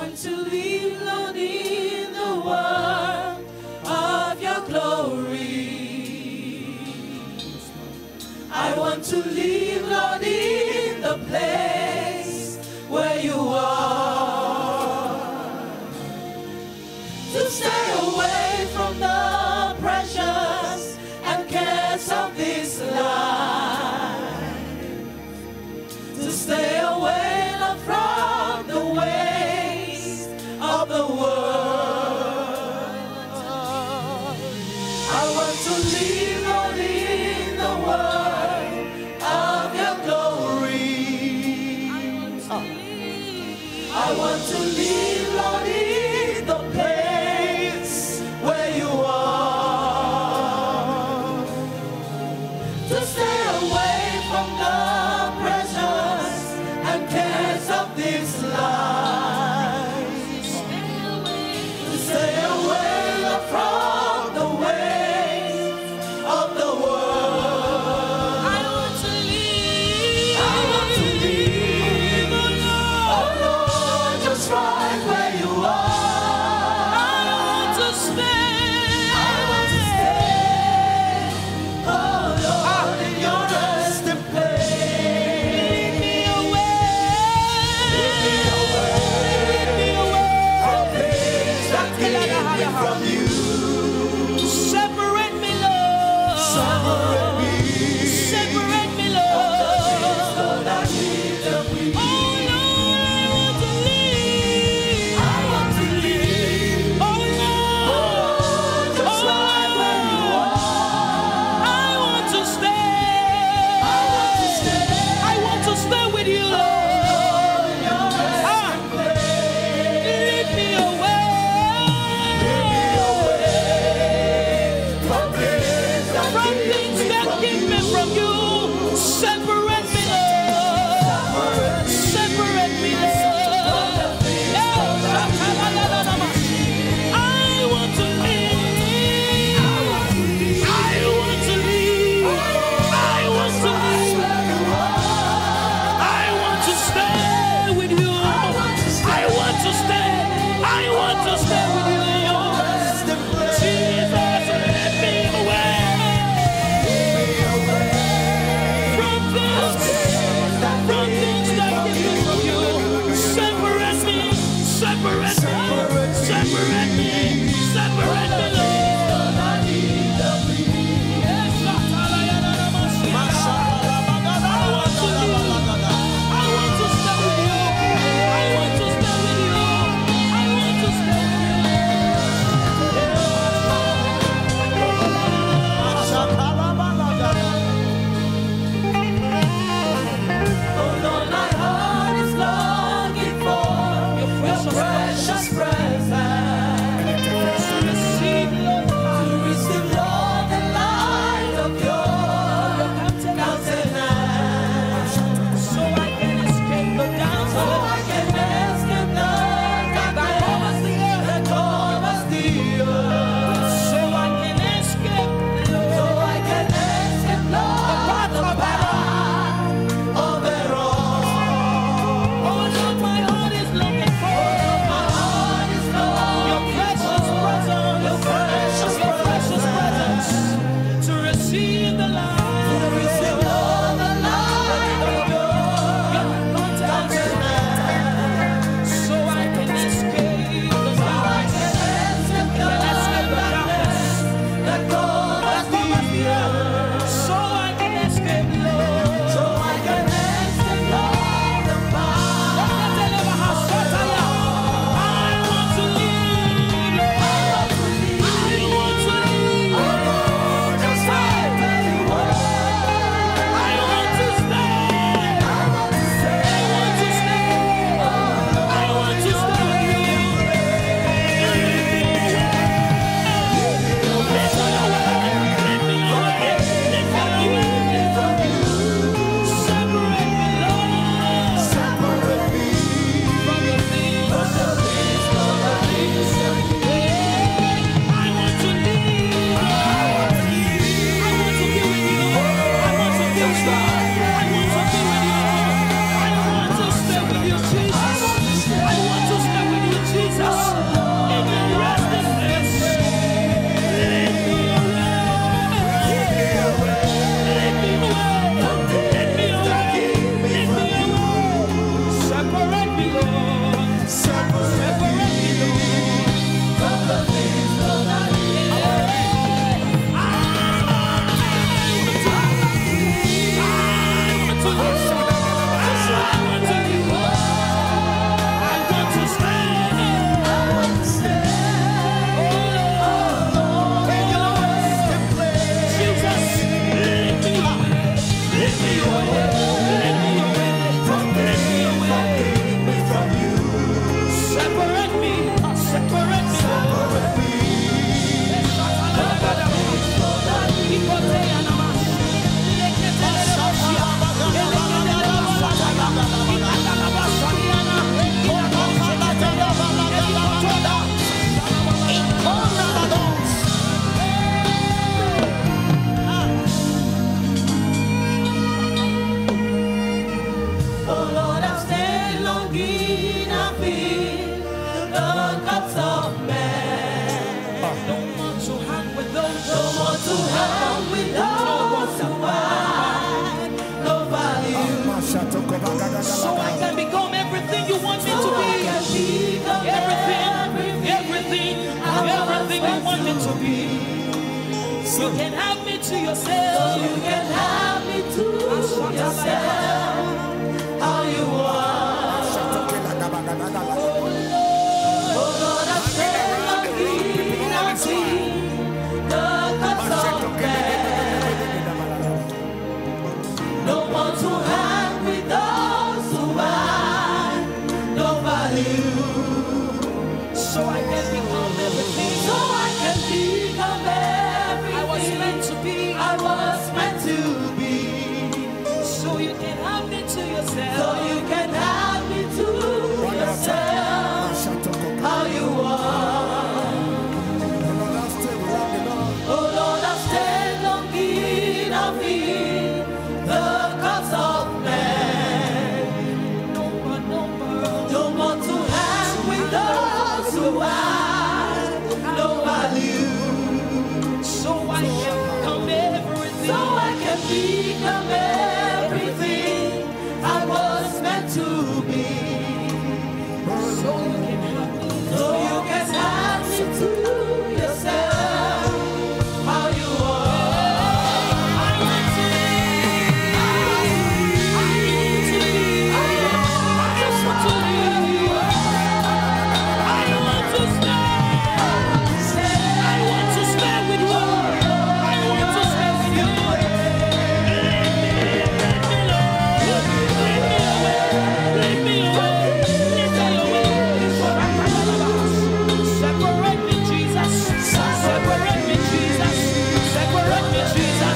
want to live, Lord, in the world of your glory. I want to live, Lord, in the place where you are. To stay away from the pressures and cares of this life. To stay away, Lord, from the ways of the world. I want to live, Lord, in the world of your glory. I want to live, Lord, in the place where you are. To stay away from the pressures and cares of this life. To stay away from the ways of the world. I want to live. I want to live, oh Lord, just right where you are. I want to stay. I want to stay, oh Lord, in your resting place. Lead me away. Lead me away. Lead me away from things that keep me from you. Separate me, Lord. Separate me. Separate me, Lord. Lord, I need them with you. Oh Lord, I want to live. I want to live. Oh Lord, just right where you are. I want to stay. I want to stay. I want to stay with you, Lord. Lead me away. Lead me away from things that keep me from you. Separate me, Lord. Separate me, Lord. I want to live. I want to live. I want to live. I want to stay with you. I want to stay. I want to stay with you. Jesus, let me away from things that keep me from you. Separate me. Separate me. Separate me. Separate me, Lord. Yes, I want to live. I want to stay with you. I want to stay with you. I want to stay with oh Lord, my heart is longing for your precious presence. To receive, Lord, the light of your countenance. So I can escape the darkness. So I can escape the darkness that covers the earth. So I can escape, Lord. So I can escape, Lord, the path of the wrong. Oh Lord, my heart is looking for. My heart is longing your precious presence. Your precious presence. To receive the light. To receive, Lord, the light of your countenance. So I can escape the darkness. That covers the earth. So I can escape, Lord. So I can escape, Lord, the path. I want to live. I want to live. I want to live. Oh Lord, just right where you are. I want to stay. I want to stay. I want to stay. I want to stay with you. Let me away. you can have me to yourself. So you can have me to yourself. How you want. Oh Lord, I say I'll be the cause of man. No one to hang with those who have no value. So I can become everything. So I can become everything. I was meant to be. I was meant to be. So you can have me to yourself. So you can have me to yourself. How you want. Oh Lord, I stand long in of thee, the cause of man. No more to hang with those who have no value. So I can become everything. So I can become everything I was meant to be. So you can have me. So you can have me to yourself. How you are. I want to live. I need to live. I just want to live. I want to stay. I want to stay with you. I want to stay with you. Lead me away. Separate me, Jesus. Separate me, Jesus. Separate me, Jesus.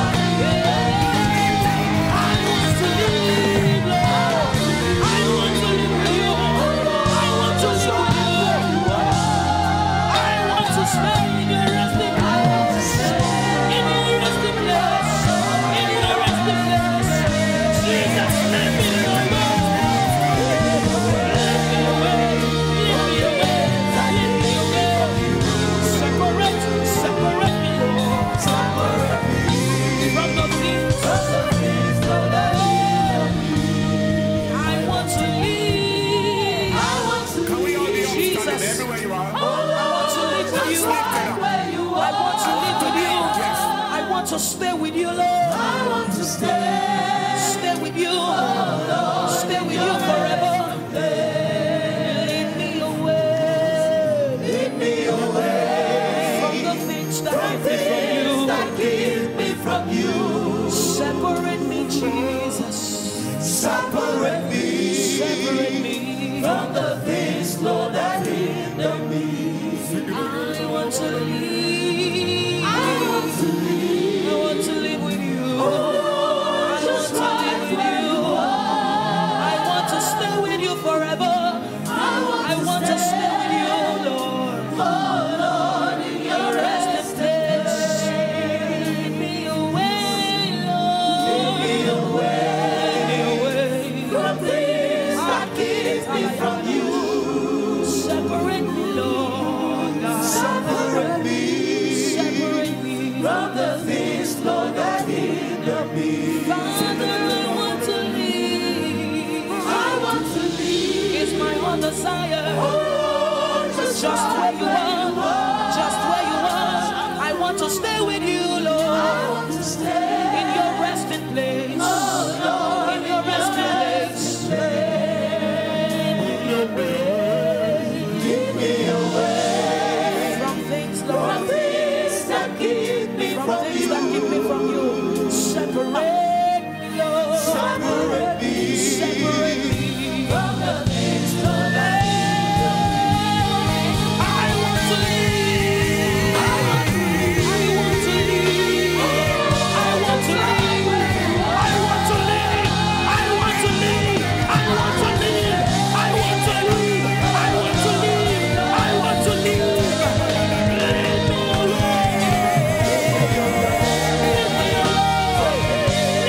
Yeah. I want to live, Lord. I want to live with you. I want to live with you. I want to stay in your resting place. In your resting place. In your resting place. Jesus, let me know. To stay with you, Lord. I want to stay with you. Stay with you forever. Lead me away from the things that keep me from you. Separate me, Jesus. Separate me from the things, Lord, that hinder me. I want to leave. I want to live with you. I want to live with you. I want to stay with you forever. I want to stay with you, Lord. Oh Lord, in your resting place. Lead me away, Lord. Lead me away from things that keep me from you. Separate me, Lord God. Separate me from the things, Lord, that hinder me. Father, I want to live. I want to live. It's my own desire. Oh, just where you are. Just where you are. I want to stay with you, Lord. I want to stay in your resting place. Oh, Lord, in your resting place. Keep me away from things, Lord. From things that keep me from you. Separate me, Lord. Separate me from the things, Lord, that I want to live. I want to live. I want to live. I want to live. I want to live. I want to live. I want to live. I want to live. I want to live. Lead me away.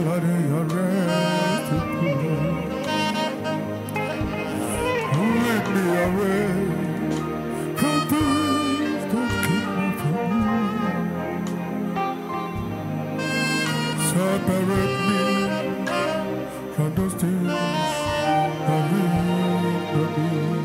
Lead me away from things that keep me from you. Separate me from those things that lead me.